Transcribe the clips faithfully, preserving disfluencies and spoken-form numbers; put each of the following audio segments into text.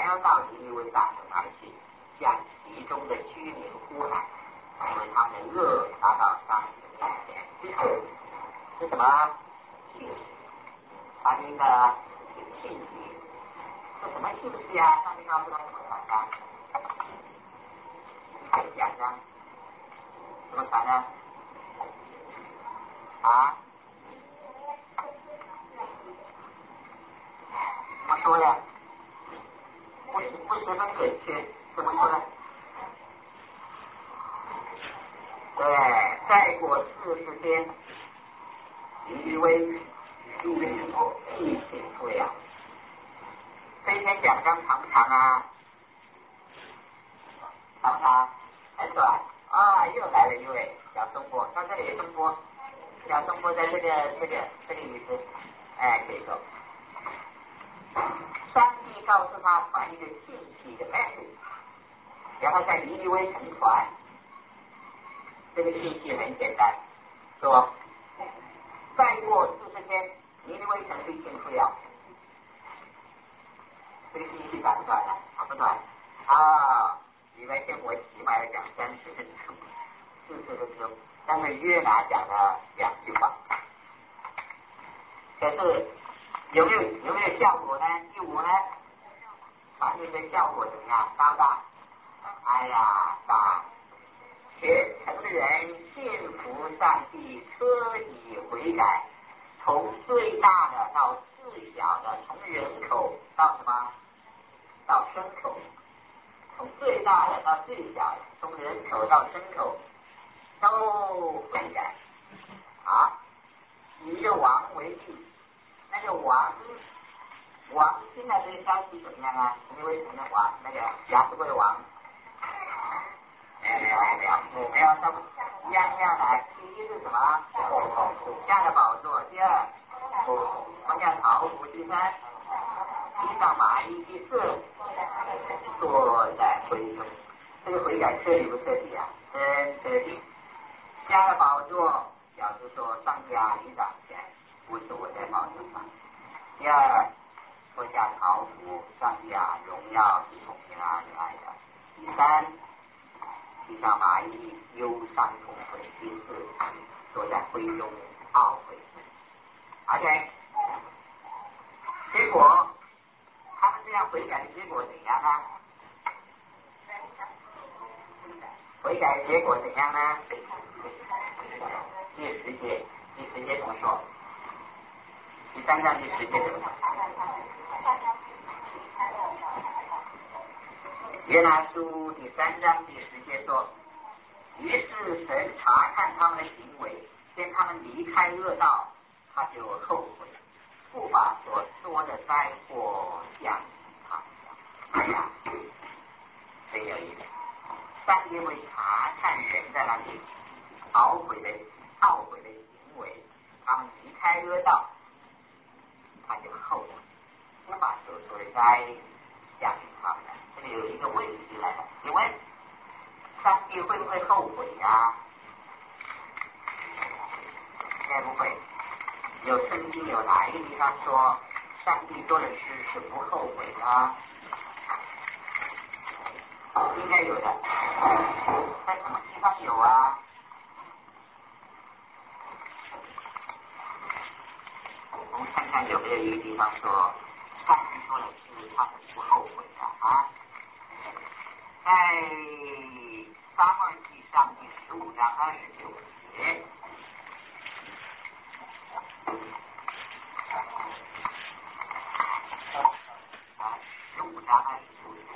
要到尼尼微大城而去，向其中的居民呼喊，因为他们的恶达到上帝的面前。这是是什么信息？他们的信息是什么信息啊？上帝告诉他怎么传的？快讲讲，怎么传呢？啊？怎么说呀？不是不十分准确，怎么说呢？对，再过四十天，尼尼微必必请出了。这一篇讲章长不长啊？长不长？很短啊！又来了一位小松波，到这里松波，小松波在这个这个这个意思，哎，可以说。上帝告诉他传一个信息的 message， 然后在尼尼微城传。这个信息很简单，说再过四十天，尼尼微城必倾覆了。这个信息短不短呢？长不短啊！李白先我起码要讲三十分钟、四十分钟，但是约拿讲了两句话。可是有没有有没有效果呢？第五呢？传递的效果怎么样？大不大？哎呀，大！全城的人信服上帝，彻底悔改，从最大的到最小的，从人口到什么？到牲口，从最大的到最小的，从人口到牲口都悔改啊！以一个王为例，那个王王听到这个消息怎么样啊？因为什么王？那个亚述的王。哎，没有，没有，没有，他们样样来。第一是什么？主下的宝座。第二，王家朝服。第三，地上马衣。第四，坐在灰中。这个悔改彻底不彻底啊？真彻底。下了宝座，表示说上帝啊，你掌权，不是我在宝座上。第二，脱下朝服，上帝啊，荣耀是从天而来的。第三，地上蚂蚁忧伤痛悔。第四，坐在灰中懊悔。OK， 结果他们这样悔改的结果怎样呢？悔改的结果怎样呢？第十节，第十节怎么说？第三章第十节怎么说？约拿书第三章第十节说，于是神查看他们的行为，见他们离开恶道，他就后悔，不把所说的灾祸降他们。哎呀，真有意思！上帝会查看人在那里懊悔的懊悔的行为，他们离开恶道，他就后悔，不把所说的灾降他们。这里有一个问题来了，请问上帝会不会后悔呀？应该不会。有圣经有哪一个地方说上帝做的事是不后悔的？应该有的，在什么地方有啊？我们看看有没有一个地方说上帝做的事他是不后悔的啊？在撒母耳记上第十五章二十九节，啊，十五章二十九节，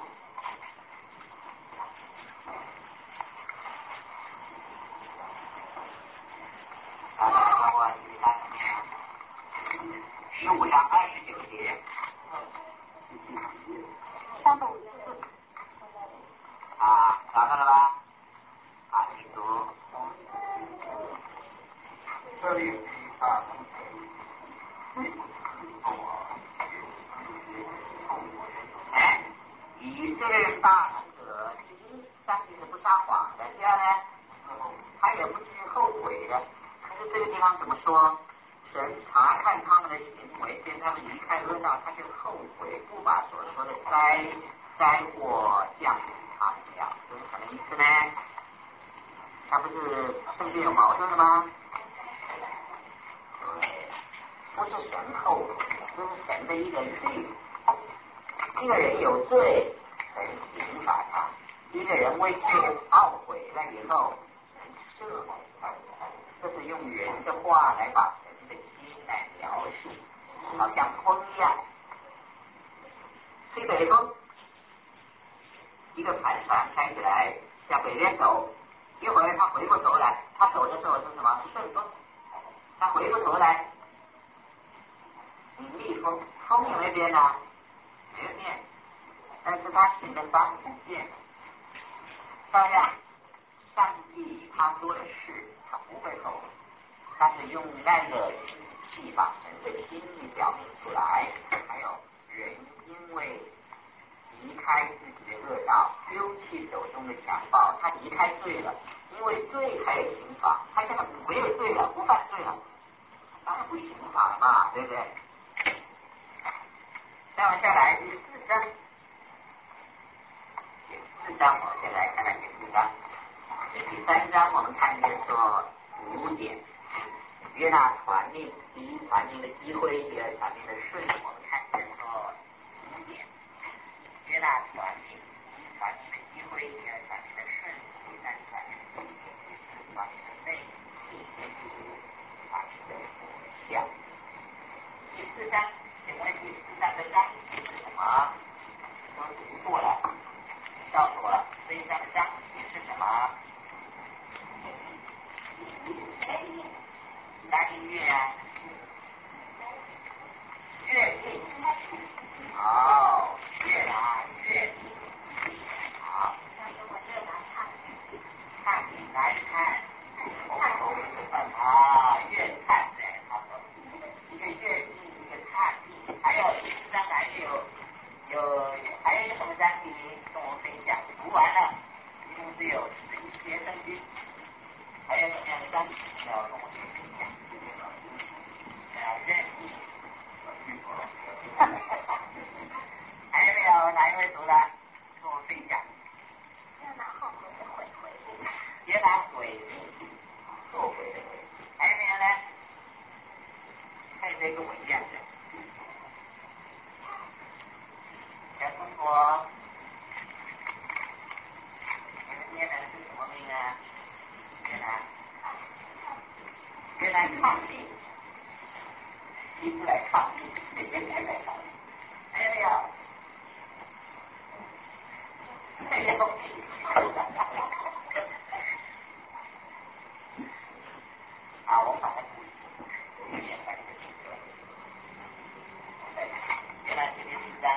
啊，撒母耳记上面十五章二十九节，三百五十四。啊，找到了吧？啊，你读。这里啊，哎，以色列大能者，第一，上帝是不撒谎的；第二呢，他也不去后悔的。可是这个地方怎么说？ 神查看他们的行为，见他们离开恶道，他就后悔，不把所说的灾灾祸降于他们了。这是什么意思呢？他不是圣经有矛盾的吗？对，不是神后悔，这是神的一个律。一个人有罪，神刑罚他；一个人为罪懊悔了以后，神赦免他。这是用人的话来把神的心来描述，好像风一样，吹北风，一个盘船开起来向北边走，一会儿他回过头来，他走的时候是什么？顺风，他回过头来，你逆风，风有没有变呢？没有变，但是他行的方不变。照样，上帝他做的事，他不会后悔，他是用那个语气把神的心意表明出来。还有人因为离开自己的恶道，丢弃手中的强暴，他离开罪了，因为罪还有刑罚，他现在没有罪了，不犯罪了，当然不刑罚了嘛，对不对？再往下来第四章，第四章我们先来看看第四章。第三章我们看见说五点，约拿传命，第一传命的机会，第二传命的顺，我们看见说五点，约拿传命，第一传命的机会，第二传命的顺，第三传命的机会，第四传命的内，第五传命的果效。第四章，请问第四章的章节是什么？都读过了，告诉我了，这一章的章节是什么？三月啊，月历，好，月拿月历，好，看来看，啊，月看的，好的，一个月历，一个看历，还有第四章还有有还有一个什么章节跟我分享？读完了，一共只有十一节圣经，还有什么样的章节要跟我分享？认识，还有没有哪一位读的跟我分享？约拿后悔的悔悔，约拿悔后悔的悔，还有没有呢？看这个文件的，小中国，你们约拿是什么命啊？约拿，约拿抗命。一直来抗议，还有没有？没有。啊，我把它读一遍，把这个记住了。对，原来这边是三。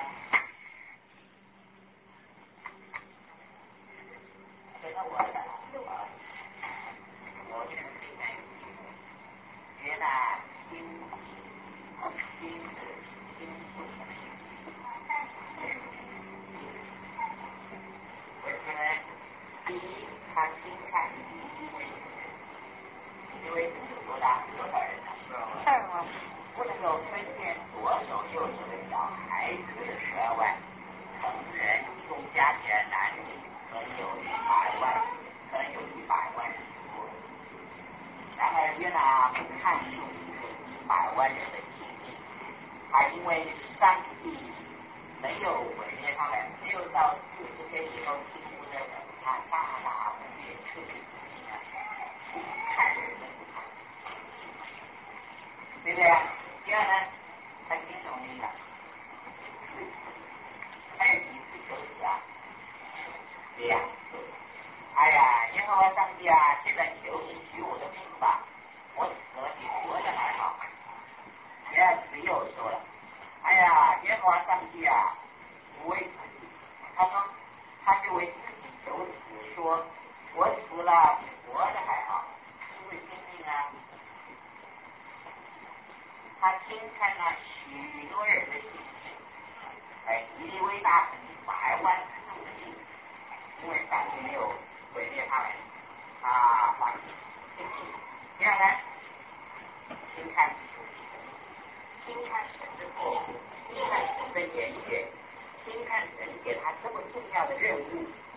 现在我来啊，我现在是三。原来心。心是心是什么意思？为什么呢？第一，他心看因为因为多大多少人呢？二万，不能够分辨左手右手的小孩子是十二万，成人一共加起来男女可能有一百万，可能有一百万人多。然而约拿不看重这一百万人的性命。他因为上帝没有毁灭他们，没有到四十天以后进入的他大大不灭彻底不灭啊，看人的不看，对不对啊？第二呢，他心中明了，还有几次求死啊？两次。哎呀，耶和华上帝啊，现在求你取我的命吧，我死了比活着还好。第二次又说了，哎呀，耶和华上帝啊，我为自己，他说他就为自己求死，说我死了比活着还好，因为听命啊。他听看了许多人的信息，哎，以利为大很百万之众的命，因为上帝没有毁灭他们，啊，放弃听命。第二呢，听看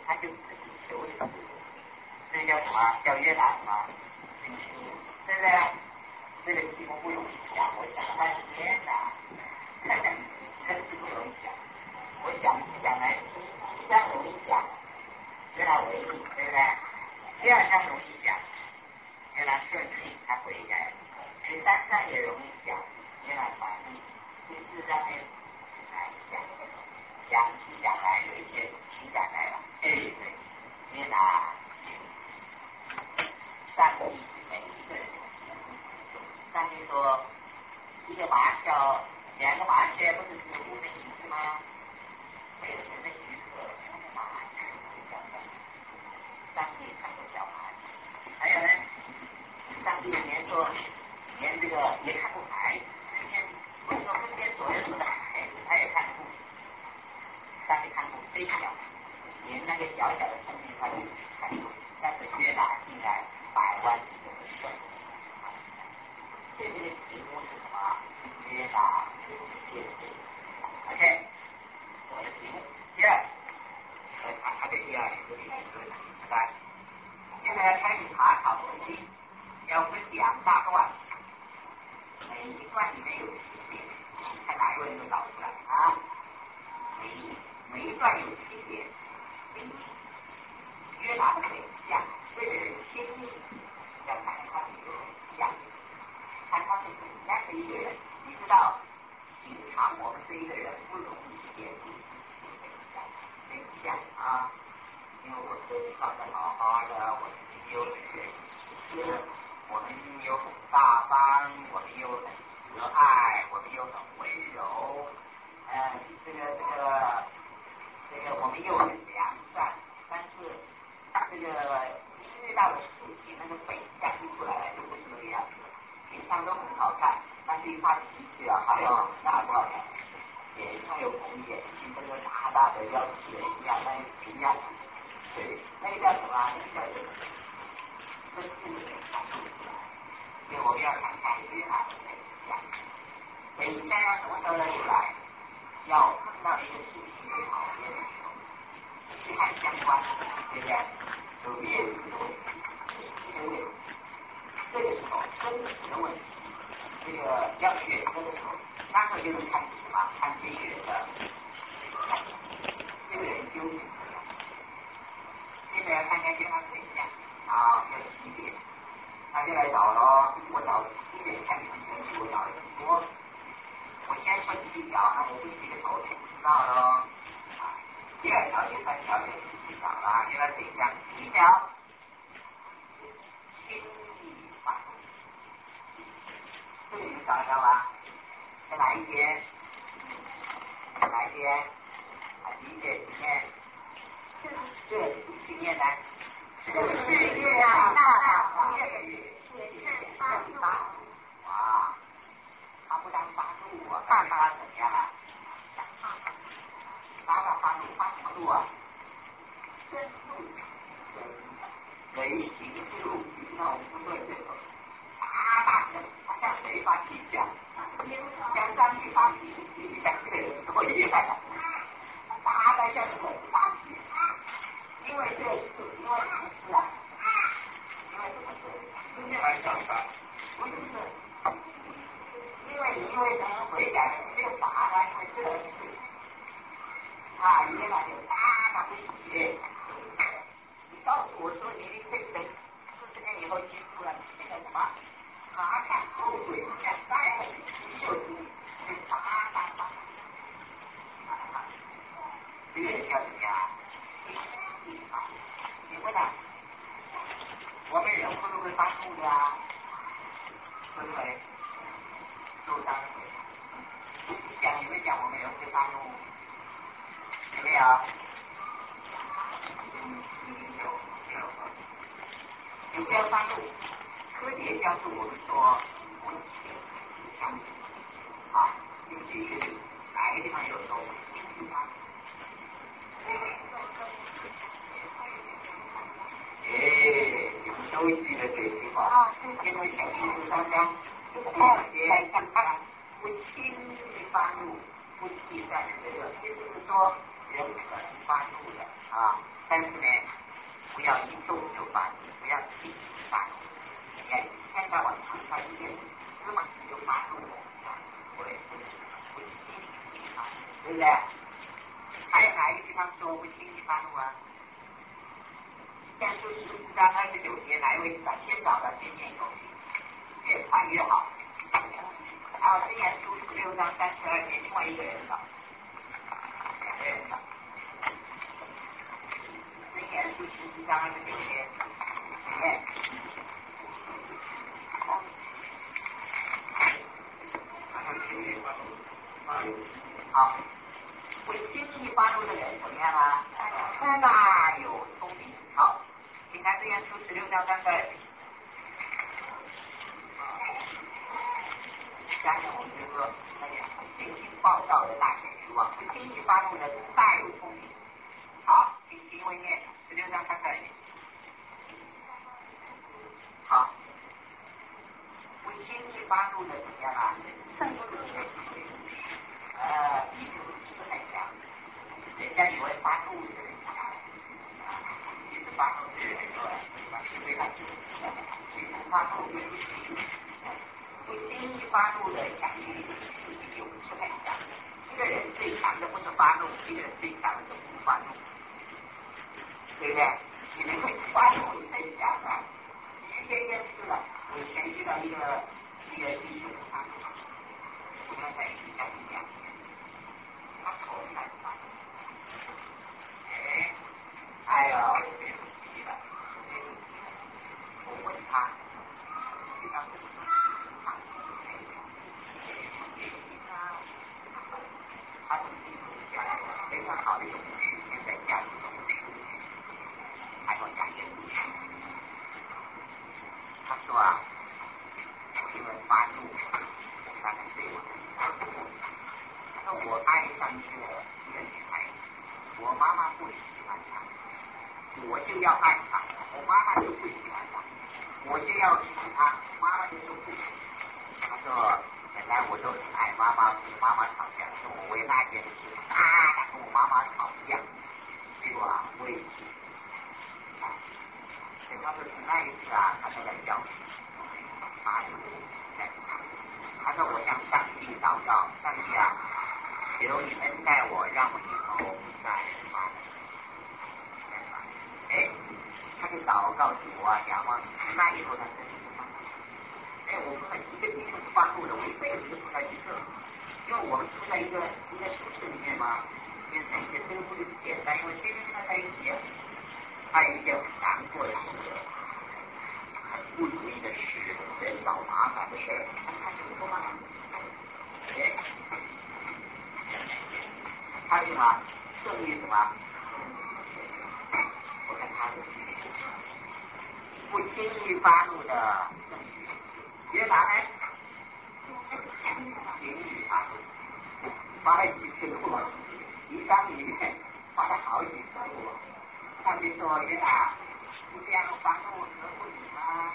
他就是地球的，这叫什么？叫约拿什么？对不对？这个题目不容易想，我想了半天呐，真是不容易想。我想想来，第一项容易想，约拿为义，对不对？第二项容易想，约拿顺利，他悔改；第三项也容易想，约拿反义；第四项呢，来想，想起想来有一些情感来了，哎，对，约拿上帝每一个人。上帝说，一个麻雀，两个麻雀不是只有五分一次吗？没有神的许可，麻雀会叫的。上帝看过小孩，还有呢，上帝连说，连这个也看过海，春天，我说春天左右的海，他也看过。上帝看过飞鸟，连那个小小的生命他都看过，但是约拿竟然百万里的胜。这个题目是什么？约拿见证。OK， 我的题目。第二，我查查这第二个历史的三。现在开始查考问题，要分两大段，每一段里面有七点，看哪一个人都找出来啊。每每一段有七点，约拿的很像，这个人亲密，要看他这个人像。看他是怎样的一个人，你知道，平常我们这一个人不容易显露很像啊，因为我是上的好好的，我们有是，我们又很大方，我们又很和蔼，我们又很温柔，呃，这个这个这个我们又很良善，但是这个一遇到的事情，那个本相就出来了，就不是那个样子。平常都很好看，但是一发脾气啊，还有大多少眼上有红眼睛，这个大大的要死人一样，那个一样，对，那个叫什么？那个叫什么？真是的，所以我们要看看约拿的本相。本相要什么时候有来？要碰到一个事情最讨厌的时候，是很相关，对不对？有面子的问题，对不对？这个时候真实的问题，这个要选择的时候，那时候就是看什么？看这个人的这个人究竟怎么样？现在要看看跟他怎样啊？要七点，那就来找咯。我找七点看你们分析，我找了很多。我先分析一条，那我分析的头就知道咯。啊，第二条、第三条就去找了，跟他怎样？第一条。这里你找到吗？在哪一节？哪一节？啊，第一节里面，这个经验呢？这个是月啊，大月的月，发怒。哇，他不但发怒啊，看他怎么样啊？发他发怒，发什么怒啊？真怒，雷霆之怒，那我们不对这个。大大的，他向谁发脾气啊？向上帝发脾气，你看这个人多厉害啊！大大向神发脾气，因为这是因为什么事啊？因为什么事？今天来讲吧，不是，因为因为咱们悔改的没有罚他，因为这个事啊，约拿就大大的气。你告诉我说你的这个四十年以后结束了，这个什么？查看后悔，在待会没有注意，是大大大。这个叫什么呀？你问他，我们人会不会发怒的啊？会不会？受伤会。讲有没有讲我们人会发怒？有没有？嗯，有有。有没有发怒？科学告诉我们说，温情相比啊，有几个哪个地方有时候心情发怒？哎，有收集的这句话啊，因为小弟书当中，也看看不轻易发怒，不计算这个，也就是说，人人可能发怒的啊，但是呢，不要一动就发怒，不要轻易发怒。你看，看到我常常一点芝麻就发怒了啊，不会，不轻易发怒，对不对？还有哪一个地方说不轻易发怒啊？像书十四章二十九节，哪一位先找到先念一口气，越快越好。还有箴言书十六章三十二节，另外一个人找，两个人找。箴言书十四章二十九节，念。好，会轻易发怒的人怎么样啊？大有聪明。好，请看箴言书十六章三十二节。下面我们就说那些尽情暴躁的大显欲望，会轻易发怒的大有聪明。好，请听为念十六章三十二节。好，会轻易发怒的怎么样啊？呃，一直是很强，人家以为发怒的人强，其实发怒的人是非常强，其实发怒的人会轻易发怒的强力有是很强。一个人最强的不是发怒，一个人最强的是不发怒，对不对？你们会发怒很强啊！前天也是了，我以前遇到一个一个弟兄，他我们在一家一家。他口才大，哎，哎呦，急了！我问他，你当时他，他是家非常好的一个女婿，现在家里头还给我讲一个故事。他说啊，因为发怒，他很对我。他说我爱上一个一个女孩子，我妈妈不喜欢她，我就要爱她，我妈妈就不喜欢她，我就要娶她，妈妈就说不行。他说本来我都很爱妈妈，跟妈妈吵架，说我为那件事啊跟我妈妈吵架，结果啊我也气。等他说那一次啊，他就在教训他，他说我向上帝祷告，上帝啊，求你们带我，让我以后不再发怒。哎，他就祷告主啊，仰望那以后他真的不发怒。哎，我们一个弟兄不发怒的，我一辈子就碰到一个，因为我们住在一个一个宿舍里面嘛，因为这些都不是简单，因为天天跟他在一起，还有一件很难过的事，很不如意的事，人找麻烦的事，他就说嘛，哎。他什么？胜于什么？我看他的不轻易发怒的胜于别来轻易发怒，发了几次怒，一章里面发了好几次怒。上帝说：“约拿，你这样发怒合乎你吗？”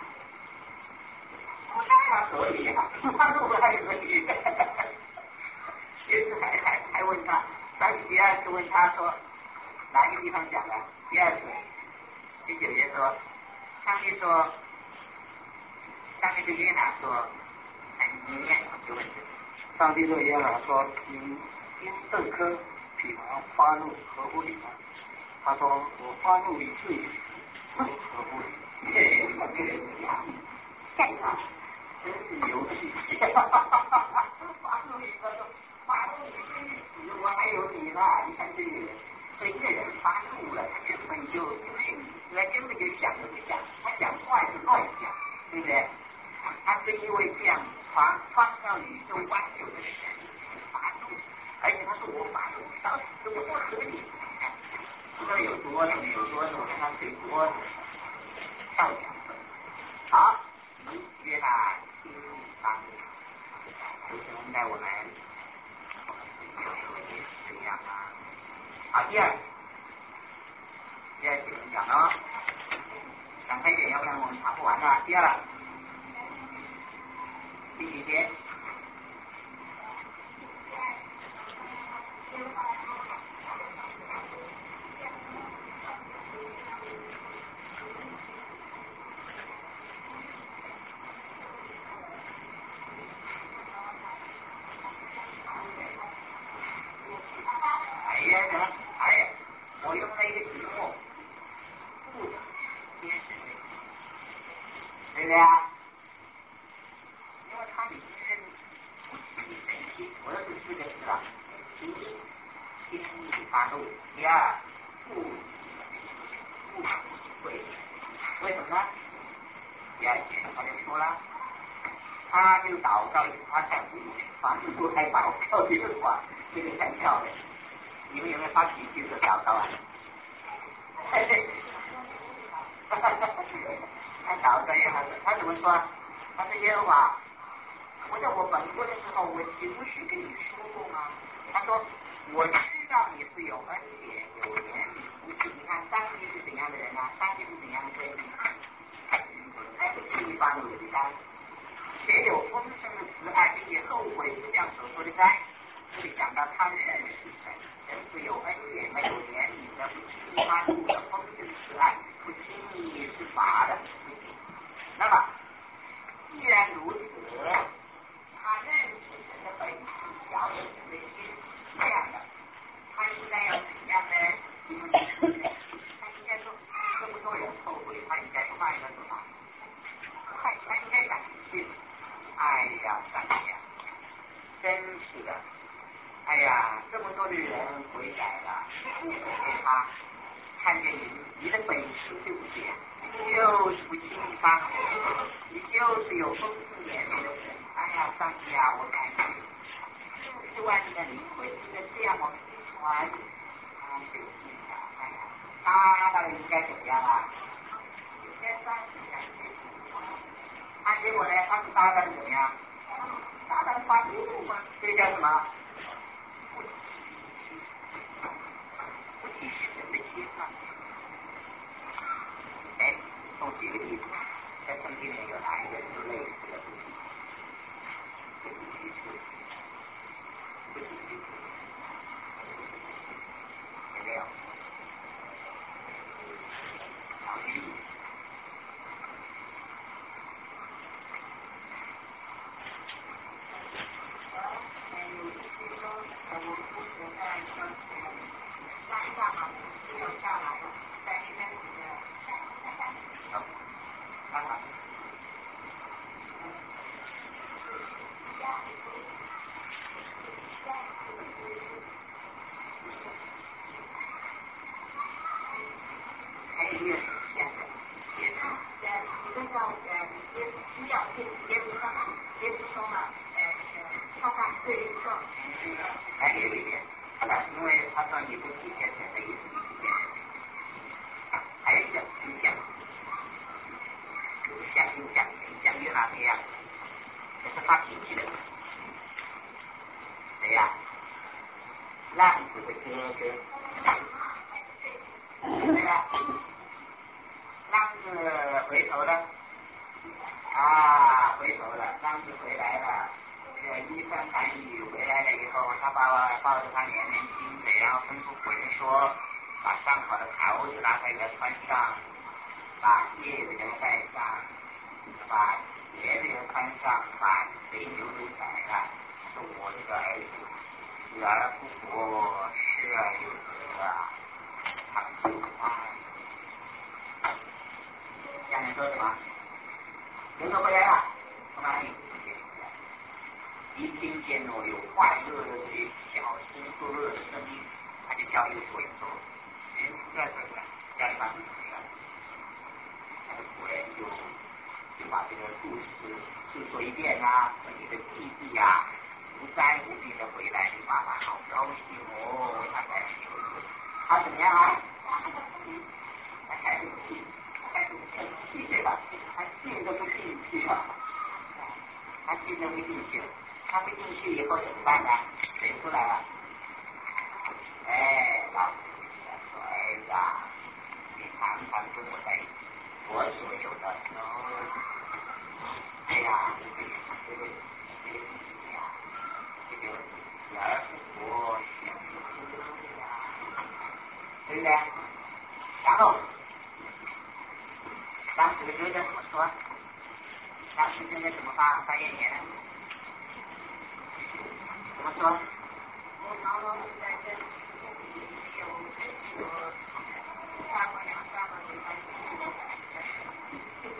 他可以啊，发怒还可以。于是还还还问他。上帝第二次问他说哪个地方讲的？第二次第九节说，上帝说，上帝对约拿说，哎，你念就问题。 上帝对约拿说：“你因这颗皮毛发怒合乎你吗？”他说：“我发怒以至于不合乎你。” 嘿，我这个人一样，干啥？真是牛气！发怒以后说，发怒以至于死，我还有你呢。你看这个人，这一个人发怒了，他根本就就是他根本就想都不想，他讲话是乱讲，对不对？他是因为这样创创造宇宙万有的神发怒，而且他说我发怒到死我不合理，不知道有多怒有多怒，跟他最多跳两分。好，约拿轻易发怒，就是能在我们有时候也是这样啊。好，第二，第二节讲了，讲开一点，要不然我们查不完了。第二，第几节？ 先生，哎呀，我用了一个题目，不先生，对不对啊？因为它里面不提神经，我要是四个字了，第一，心理发怒；第二，不不会，为什么呢？第二节他就说了，他就祷告，他在反复还祷告这个话，这个很漂亮。你们有没有发脾气的祷告啊？嘿嘿，他祷告呀，他怎么说？他说耶和华，我在我本国的时候，我岂不是跟你说过吗？他说，我知道你是有恩典、有怜悯。你看上帝是怎样的人啊？上帝是怎样的贵宾？心里发怒的灾，且有丰盛的慈爱，并且后悔不将所说的灾。这里讲到他认识神，神是有恩典的、有怜悯的，不轻易发怒的，丰盛慈爱，不轻易是罚的。那么，既然如此，他认识神的本质，晓得神的心是这样的，他应该要怎样呢？他应该说，这么多人后悔，他应该快乐什么？快，他应该感谢。哎呀，上帝呀，真是的！哎呀，这么多的人悔改了，不给他看见你，你的本事对不对呀？你就是不轻易发火，你就是有丰富怜悯的神。哎呀，上帝啊，我感谢你，四十万人的灵魂应该这样往出传，哎呀，哎呀，他到底应该怎么样啊？应该上帝感谢主。他结果呢？他是搭档怎么样？搭档发怒吗？这个叫什么？不提神的心啊！哎，从举个例子，在圣经里面有哪一个是类似的？不提提神，不提提神，有没有？好，举例子。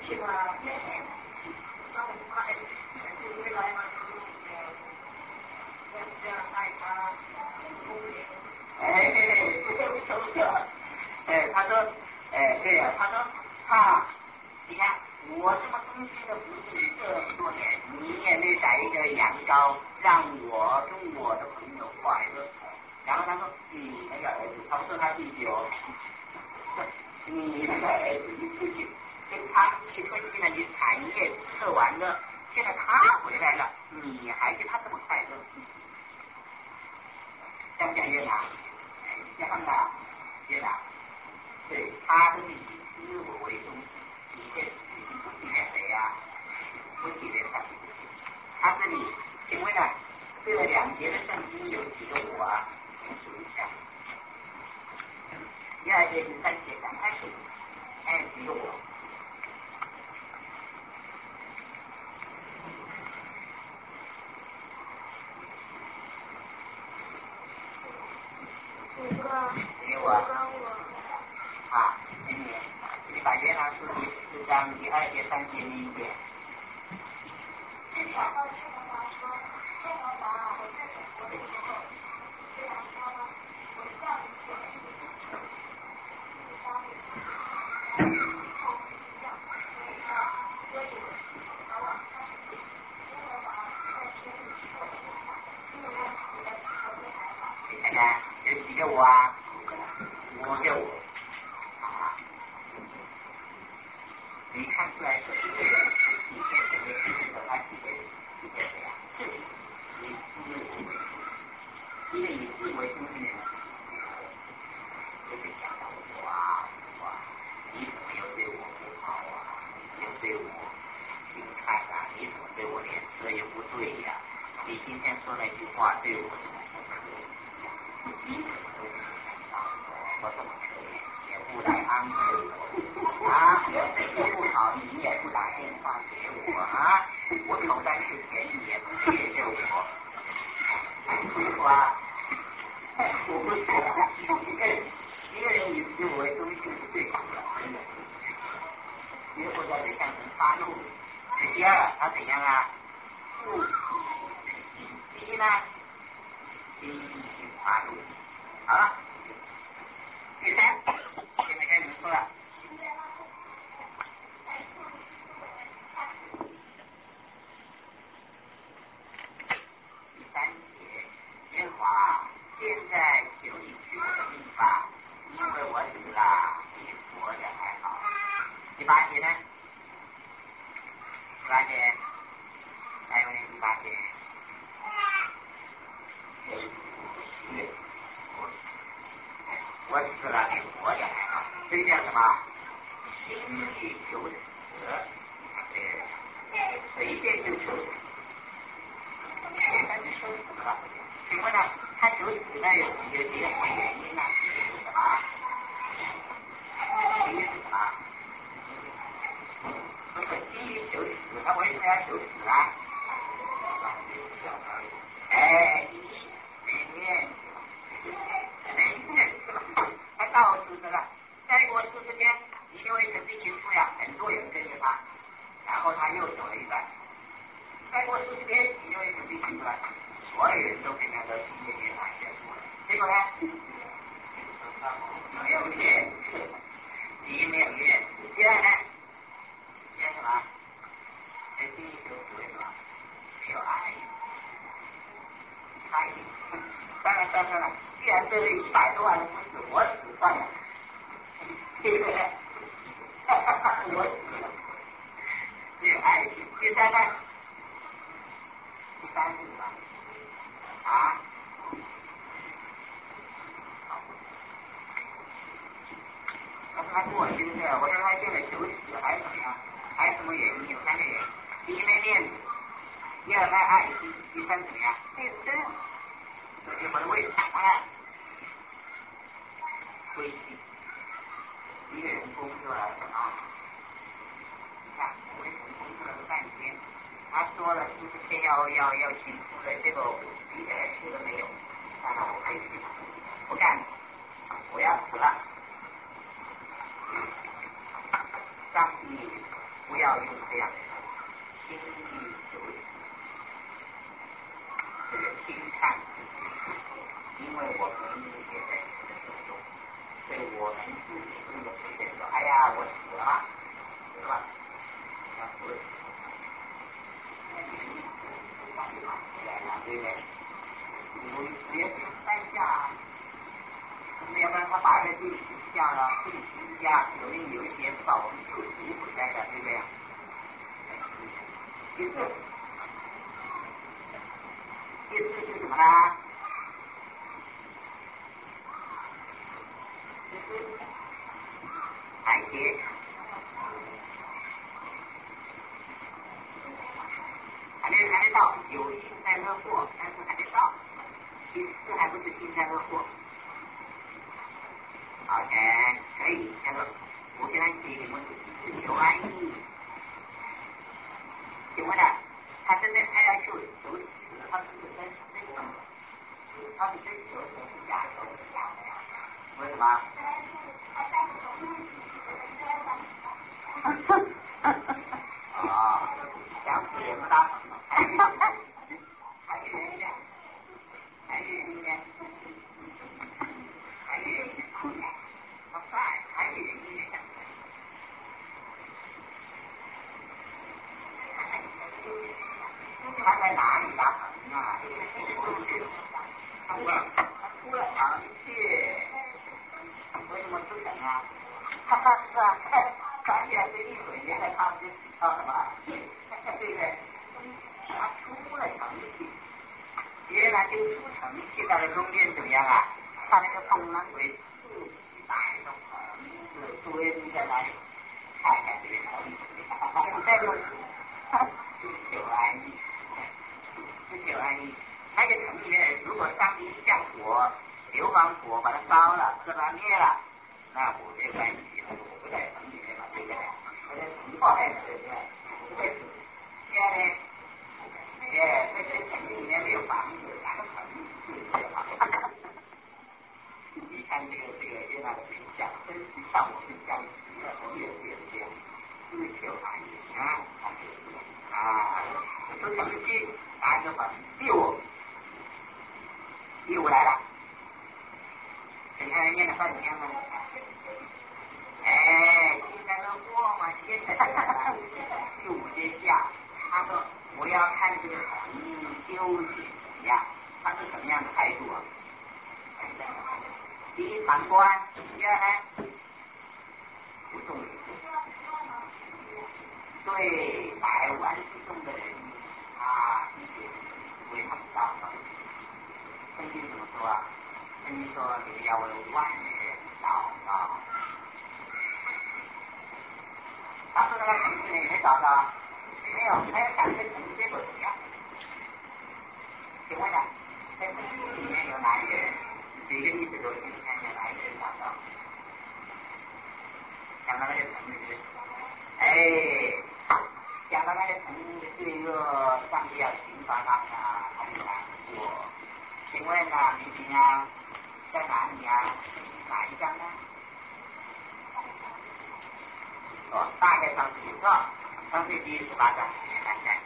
是吧？那我们爱未来嘛，要这样爱他，哎，不不不，哎，他说，哎，对呀、啊，他说他，你看我这么忠心的服侍你这么多年，你也没宰一个羊羔，让我跟我的朋友快乐。然后他说，你那个儿子，他不说他弟弟哦，你那个儿子，你自己跟他一起分析了你产业测完了，现在他回来了，你还跟他这么快乐，像不像越南？哎，像啊，越南，对，他都是以自我为中心，你这已经不体面谁呀？不体面他，他这里，请问呢，这两节的圣经有几个我啊？数一下，第二节、第三节刚开始，哎，几个我？五个。几个我？啊，请你，请你把约拿书第四章第二节、三节念一遍。你看看有几个我啊？五个，五个我啊！你看出来说一个人体现这个事情的他体现体现谁呀？自己以自我为中心，因为以自我为中心的人，就会想到我啊我，你怎么又对我不好啊？又对我心看啊？你怎么对我脸色又不对呀、啊？你今天说那句话对我怎么不可以？你怎么都没想到我，我怎么可以也不来安慰我啊？我身体不好，你也不打电话给我啊？我口袋没钱，你也不借给我。不说啊，我不说啊，一个人一个人以自我为中心是最好的，真的。一个国家得向人发怒。第二，他怎样啊？不第一呢？第一性发怒。好了，第三，现在该你们说了。第三节，耶和华，现在求你取我的命吧，因为我死了，比活着还好。第八节呢？第八节，还有那第八节。我死了比活着还好，这叫什么？心欲求死，对，随便就求死，全班就求死了。请问呢，他求死呢有有几个原因呢？第一是什么？第一是什么？不是基于求死，他为什么要求死啊？哎，第一，每天。他告诉这个，再过四十天，一定会成地行出呀，很多人跟着他，然后他又走了一段，再过四十天，一定会成地行出来，所有人都跟他的新年年谈结束了。结果呢，没有怨，第一没有怨，第二呢，怨什么？跟第一求死为什么？没有爱，爱，当然算算了。既然这里一百多万人不死，我死算了，对不对？我死了，没有爱情。第三呢？第三是什么？啊？他说他跟我亲的，我说他现在求死还是怎么样？还有什么原因？有三个原因：第一卖面子，第二卖爱心，第三怎么样？对真。这就我的为啥呢？规矩，一个人工作了啊，你看我为什么工作了半天？他说了四十天要要要请出的，结果一点事都没有，啊，我还去不干，我要死了。上帝不要用这样的轻易就这个轻看，因为我们也在死的时候，所以我们自己不能随便说，哎呀，我死了，是吧？要死了，那你到底哪回来了，对不对？我直接三下，要不然他把这第十下呢，第十下肯定有一些是把我们救赎回来的，对不对？第四，第四是什么呢？第四，还结，还没还没到，有幸灾乐祸，但是还没到。第四还不是幸灾乐祸。好的，可以，那个我现在给你们是求安逸。请问呢，他真的他要求求死，他是真真正的，他是追求的是假求的，为什么？啊，想死也不大，还远还远一点，还远一点，还远一点，好帅，还远一点。他在哪里打疼啊？他出了，他出了肠气，为什么出疼啊？哈哈，是啊，感觉这一会原来他们就知道什么？对不对？他出了肠气，原来就出肠气，到了中间怎么样啊？他那个风呢会刺激带动疼，所以你在哪里看看这个疼？在这追求安逸，追求安逸。那个城里面，如果上帝降火，硫磺火把它烧了，把它灭了，那我没关系，我不在城里面嘛，对不对？我在城外嘛，对不对？不会死。第二呢，哎，在这城里面没有房子，哪个城就是没有房子？你看这个这个越南的形象，真是像我们相齐了，我们也是这样，追求安逸啊，啊，出城去打一个本，第五，第五来了，你看人家的半天了，哎，现在的货嘛，现在第五节下，他说我要看这个城究竟怎么样，他是什么样的态度啊？第一旁观，第二呢，不重视，对百万之众的人啊，为他们祷告。圣经怎么说啊？圣经说你们要为万人祷告。他说那个城市里没祷告，没有，没有讲这城市结果怎么样？请问呢，在圣经里面有哪一个人？举一个例子给我听听看，有哪一个人祷告？讲到那个城市，哎，讲到那个城市的罪恶，上帝要刑罚他啊，他就难过。请问啊，明明啊，在哪里啊？哪一章呢？哦，大概上次是吧？上次第十八章，看看，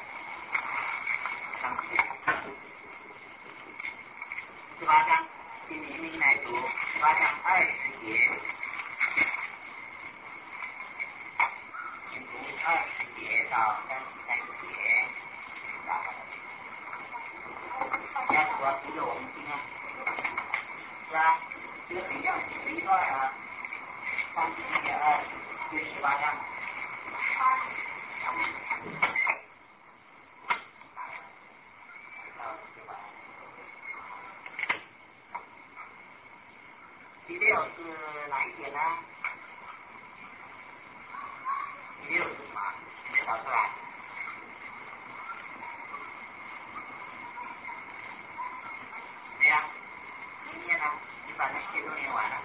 上次十八章，请明明来读十八章二十节，请读二十节到三十三节，要读啊，读给我们听啊，是吧？这个很像写一段啊，三十一节二第十八章。第六是哪一点呢？第六是什么？你没找出来？对呀，你念呢？你把那些都念完了。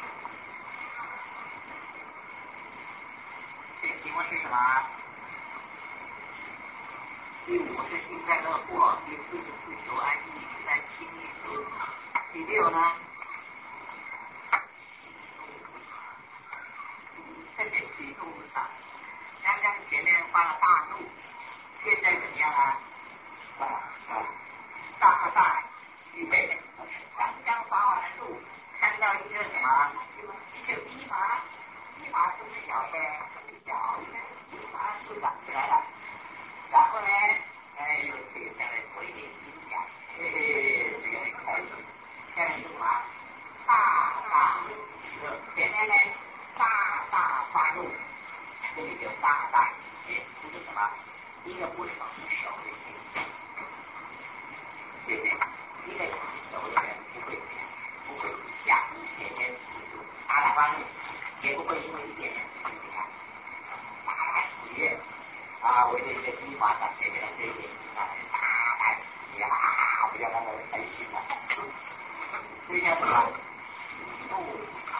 这个题目是什么？ 第五是幸灾乐祸，第四是自求安逸，第三亲密度，第六呢？这点喜怒无常。刚刚前面发了大怒，现在怎么样啊？大大大大预备。刚刚发完怒，看到一个什么？一个逼马，逼马这么小的，小的逼马就长起来了。然后呢，哎，又写下来做一点印象，嘿嘿，这个很开心。下面是什么？大大喜乐。前面呢，大大发怒，这里就大大喜悦，这是什么？一个不成熟的心。对不对？一个成熟的人不会不会像前面大大发怒，也不会因为一点点事情啊，大大喜悦。啊，为了一个计划上这个这一点啊，大大喜悦啊，不要让他们开心了。这叫什么？喜怒无常，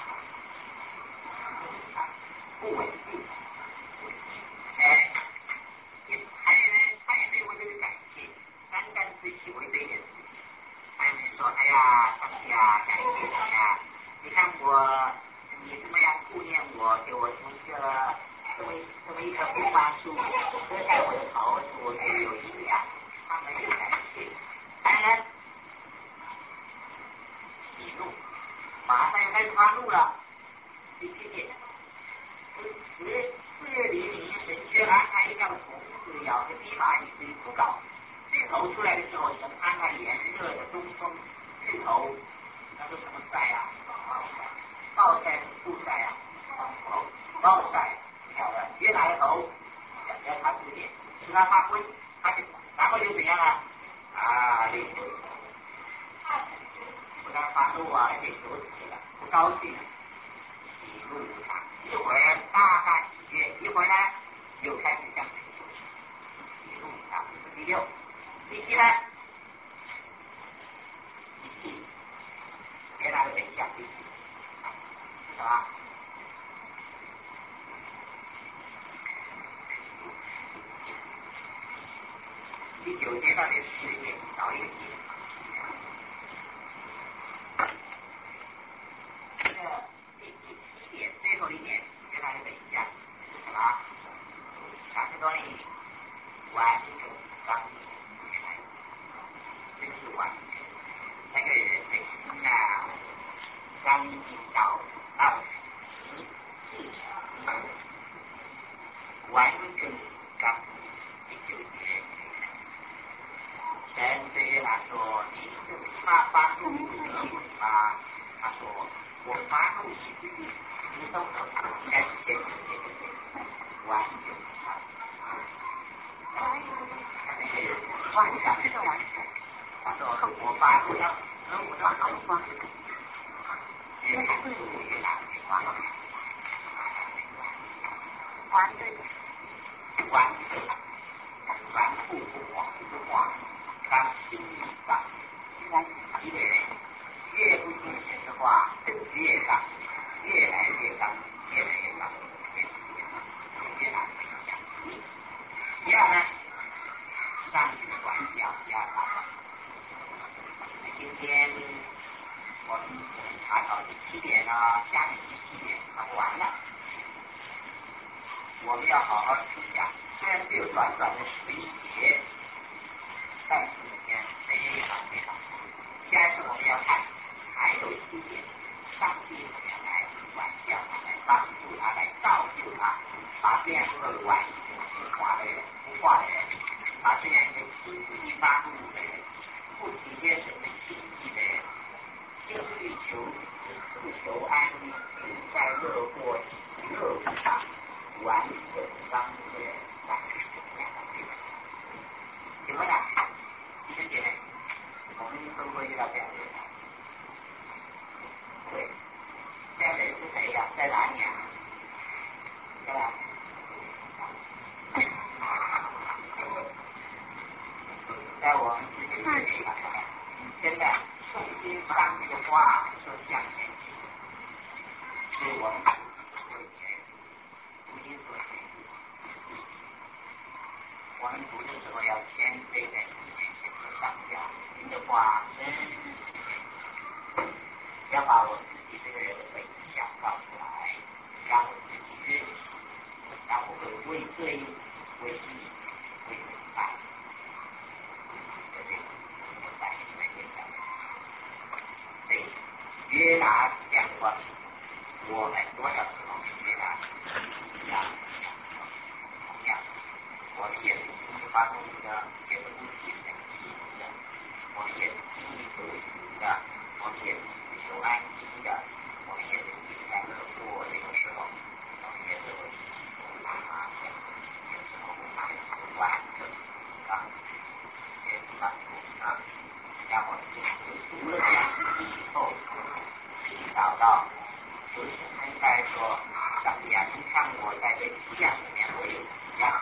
不稳定。哎，还有呢，他也没有这个感谢，单单是喜为这件事情。他也没说，哎呀，上帝啊，感谢你啊！你看我，你这么样顾念我，给我从一个。这么这么一棵枇杷树遮盖我的头，使我具有营养，他没有感谢。当然，喜怒，马上要开始发怒了。第七点，十四月黎明，神却安排一条虫子咬着枇杷以至于枯槁。日头出来的时候，神安排炎热的东风，日头那是什么晒啊？暴晒是酷晒啊？暴晒。越大的头，要要长一点，使它发挥，它就然后就怎样啊？啊，这就不但发怒啊，而且羞耻了，不高兴，喜怒无常。一会儿大大喜悦，一会儿呢又开始向前羞耻，喜怒无常。这是第六，第七呢？第七，别拿的很像第七，是什么？第九节到第十节少一个节，这个第第七点最后一点跟大家等一下是什么？三十多年完整刚全，这个是完整。那个人的心啊，刚硬到到实际完整刚第九节。神对于他说：“你是他发怒的意思吗？”他说：“我发怒以至于你都能应该是先有这个完全啊，幻想这个完全。”他说：“我发怒要和我的好方，也是属于哪句话？完对，完对，完不不慌不慌。”当心里上，一个人越不听神的话，越上，越来越上，越来越上，越来越上，越来越上。第二呢，上帝的管教要打断。今天我们查考第七点呢，下面第七点看完了，我们要好好听讲。虽然只有短短的十一节。但是呢，非常非常多。下一次我们要看，还有七点，上帝怎么样来管教他，来帮助他，来造就他，把这样一个完全不化的人、不化的人，把这样一个心地发怒的人、不体贴神的心意的人，心里求不求安宁、幸灾乐祸、喜乐无常、完整刚的人，来怎样的对待？请问啊？弟兄姐妹，我们会不会遇到这样的人？对，这样的人是谁呀、啊？在哪里啊？在哪里？在我们自己的地方，真的诵经上帝的话说向前进，是我们为前途，如今所前途。我我们读的时候要谦卑在自己先和上下，您的话，嗯，要把我自己这个人的本相告出来，让我自己认识，然后会为对为义为明白，对不对？我们反映出来现象。对，约拿讲过，我们多少时候跟约拿一样一样同样，我们也是经历发生的，也是不是神奇的，我们也是经历得死的，我们也是求安息的，我们也是经历在乐过这个时候，我们也是会打麻将，有时候会打玩的啊，也是吧啊，然后读了讲以后，找到就是应该说，上帝啊，你看我在这像里面我有一样，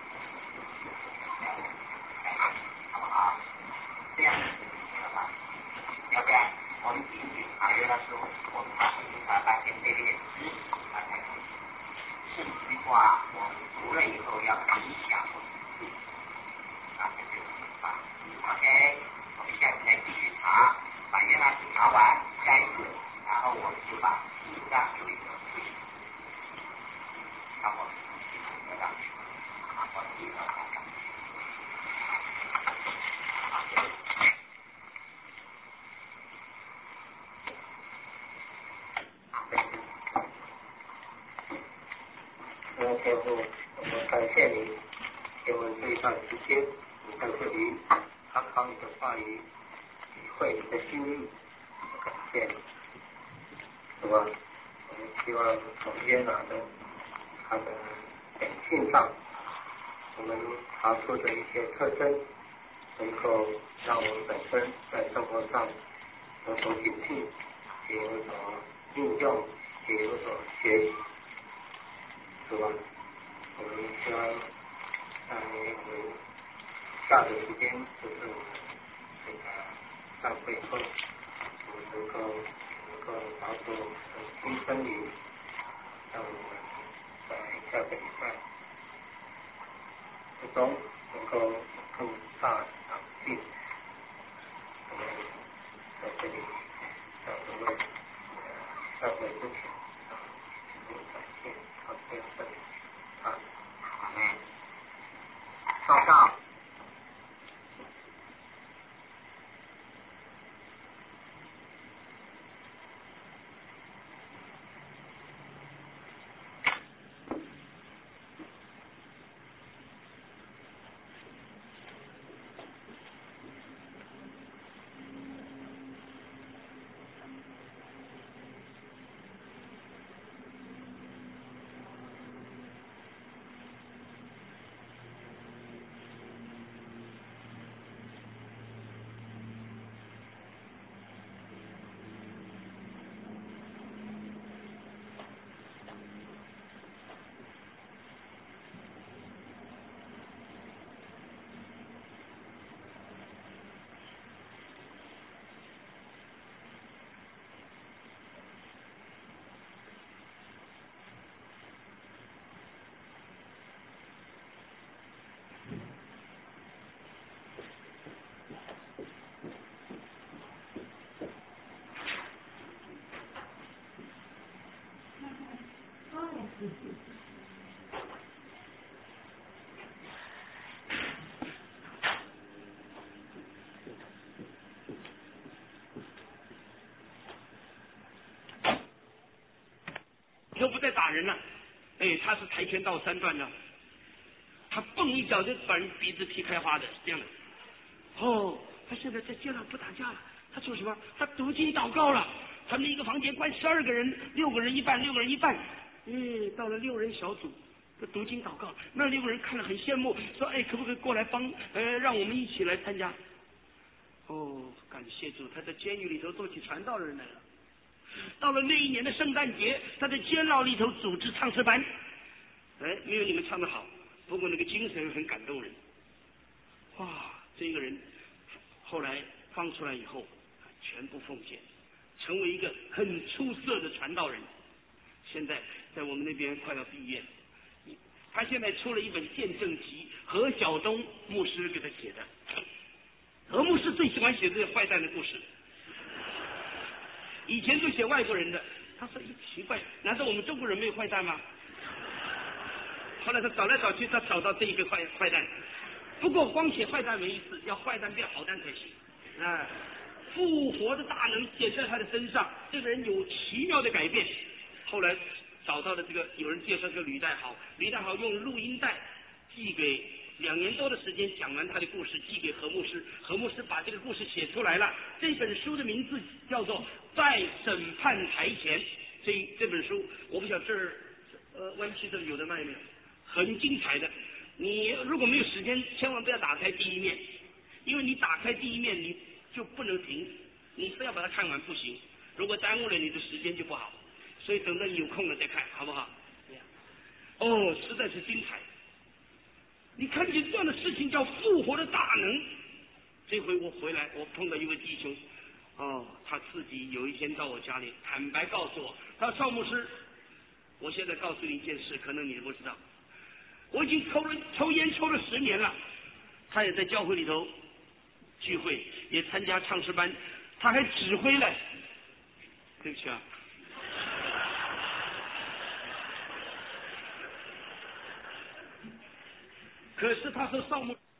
好不好？这样明白吧？要不然我们仅仅查阅的时候，我们把把把先这个人知识把它甚至的话，我们读了以后要影响我们自己，啊，这就是明白。OK， 我们下次来继续查，把原来是查完下一个，然后我们就把记账有一个推，然后我们继续得上去，啊，我们记到上上去。 那天父，我们感谢你，给我们这一段时间，你在这里参考你的话语，体会你的心意，感谢你，是吧？我们希望从约拿的他的本性上，我们查出的一些特征，能够让我们本身在生活上有所警惕，也有所应用，也有所学习，是吧？我们希望在我们下的时间，就是这个上会后，我们能够能够找出新真理，让我们在下个礼拜之中能够更大长进。我们在这里向各位下会之前啊，感谢好先生啊， 好嘞，报告。 都不再打人了，哎，他是跆拳道三段的，他蹦一脚就把人鼻子踢开花的，是这样的。哦，他现在在街上不打架了，他做什么？他读经祷告了。他们一个房间关十二个人，六个人一半，六个人一半。哎，到了六人小组，他读经祷告，那六个人看了很羡慕，说：“哎，可不可以过来帮？呃，让我们一起来参加。”哦，感谢主，他在监狱里头做起传道的人来了。到了那一年的圣诞节，他在监牢里头组织唱诗班，哎，没有你们唱得好，不过那个精神很感动人。哇，这个人后来放出来以后，全部奉献，成为一个很出色的传道人。现在在我们那边快要毕业了， 他现在出了一本见证集，何晓东牧师给他写的。何牧师最喜欢写这些坏蛋的故事，以前都写外国人的。他说奇怪，难道我们中国人没有坏蛋吗？后来他找来找去，他找到这一个坏坏蛋。不过光写坏蛋没意思，要坏蛋变好蛋才行。啊，复活的大能显在他的身上，这个人有奇妙的改变。后来找到了这个，有人介绍这个吕代豪，吕代豪用录音带寄给，两年多的时间讲完他的故事，寄给何牧师，何牧师把这个故事写出来了。这本书的名字叫做《在审判台前》。这这本书我不晓得这儿呃湾区这里有的卖没有，很精彩的。你如果没有时间，千万不要打开第一面，因为你打开第一面你就不能停，你非要把它看完不行，如果耽误了你的时间就不好。所以等到你有空了再看，好不好？哦，实在是精彩。你看见这样的事情叫复活的大能。这回我回来，我碰到一位弟兄，哦，他自己有一天到我家里，坦白告诉我，他说邵牧师，我现在告诉你一件事，可能你不知道，我已经抽了抽烟抽了十年了。他也在教会里头聚会，也参加唱诗班，他还指挥了。对不起啊。可是他说邵牧